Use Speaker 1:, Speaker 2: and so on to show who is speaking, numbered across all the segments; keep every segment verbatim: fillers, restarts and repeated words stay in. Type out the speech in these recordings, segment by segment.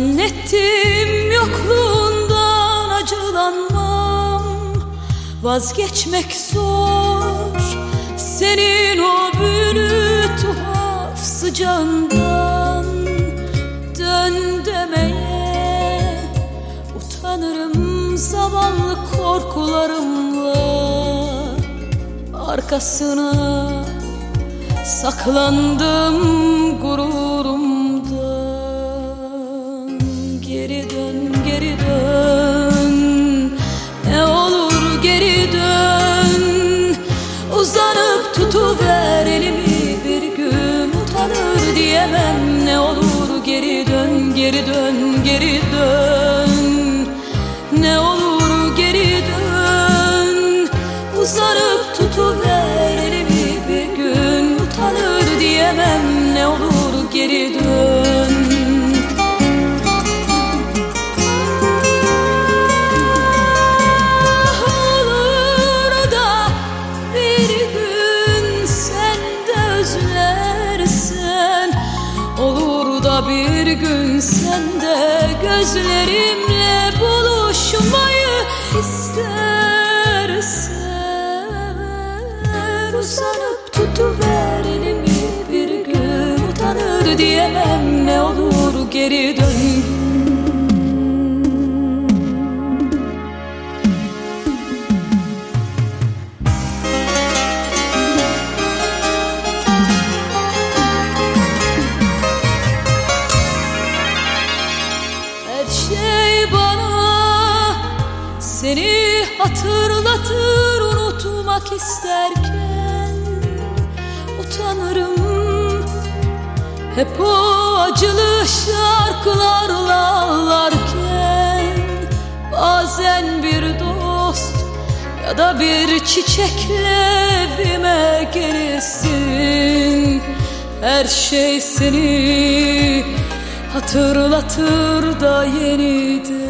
Speaker 1: Zannettim yokluğundan acılanmam, vazgeçmek zor senin o büyülü tuhaf sıcağından. Dön demeye utanırım zavallı korkularımla, arkasına saklandım gururumdan. Geri dön, geri dön, ne olur geri dön. Uzanıp tutuver elimi, bir gün utanır diyemem. Ne olur geri dön, geri dön, geri dön. Ne olur geri dön. Uzanıp tutuver elimi, bir gün utanır diyemem. Ne olur geri dön. Olur da bir gün sen de özlersen, olur da bir gün sen de gözlerimle buluşmayı istersen. Uzanıp tutuver elimi, bir gün utanır diyemem. Ne olur geri dön. Her şey bana seni hatırlatır, unutmak isterken utanırım. Hep o acılı şarkılarla ağlarken, bazen bir dost ya da bir çiçekle evime gelirsin. Her şey seni hatırlatır da yeniden.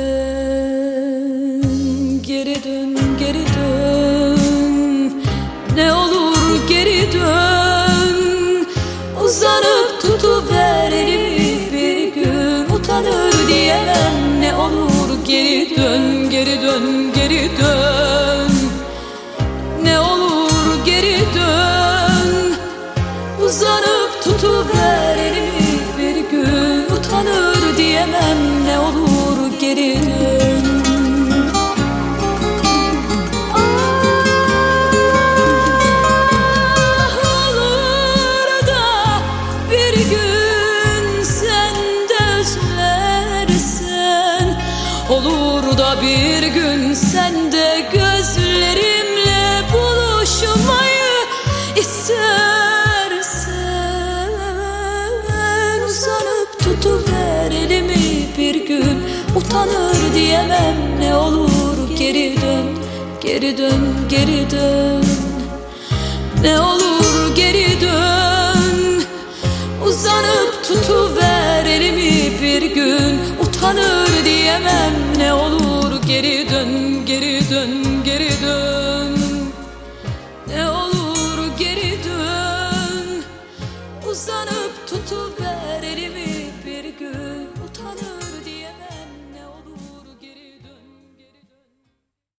Speaker 1: Geri dön, geri dön, ne olur geri dön. Uzanıp tutuver elimi, bir gün utanır diyemem. Ne olur geri dön, geri dön, geri dön. Ne olur geri dön. Uzanıp tutuver elimi, bir gün utanır diyemem. Ne olur geri dön. Olur da bir gün sen de gözlerimle buluşmayı istersen. Uzanıp tutuver elimi, bir gün utanır diyemem. Ne olur geri dön, geri dön, geri dön. Ne olur geri dön. Uzanıp tutuver elimi, bir gün utanır diyemem. Ne olur geri dön, geri dön, geri dön. Ne olur geri dön. Uzanıp tutuver elimi, bir gün utanır